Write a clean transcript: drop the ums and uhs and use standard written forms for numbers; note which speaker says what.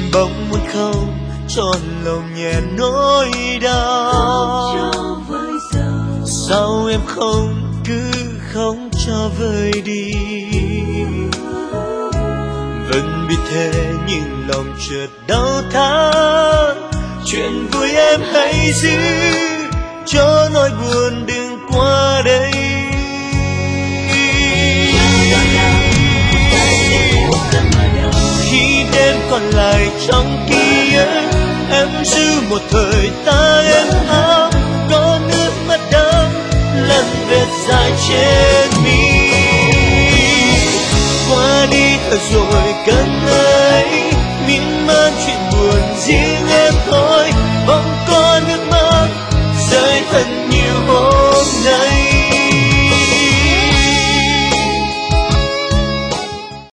Speaker 1: bỗng muốn không tròn lòng nhẹ nỗi đau. Sao em không cứ không cho vơi đi? Vẫn biết thế nhưng lòng chợt đau thắt. Chuyện vui em hãy giữ, cho nỗi buồn đừng qua đây. Khi đêm còn lại trong ký ức, em giữ một thời ta êm ấm, có nước mắt đẫm lần vết dài trên mi. Qua đi thật rồi cơn ấy, miên man chuyện buồn riêng